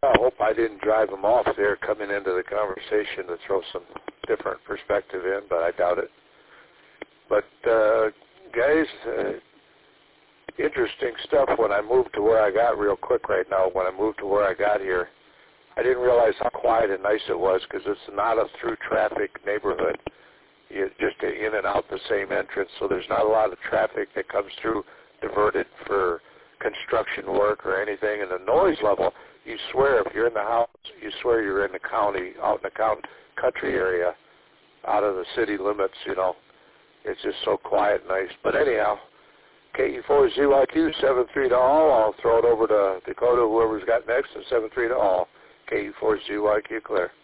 I hope I didn't drive them off there coming into the conversation to throw some different perspective in, but I doubt it. But, guys, interesting stuff. When I moved to where I got real quick right now, when I moved to where I got here, I didn't realize how quiet and nice it was because it's not a through traffic neighborhood. You just in and out the same entrance, so there's not a lot of traffic that comes through diverted for construction work or anything. And the noise level, you swear if you're in the house, you swear you're in the county, out in the country area, out of the city limits, you know. It's just so quiet and nice. But anyhow, KU4ZYQ, 7-3 to all. I'll throw it over to Dakota, whoever's got next, and 7-3 to all. KU4ZYQ clear.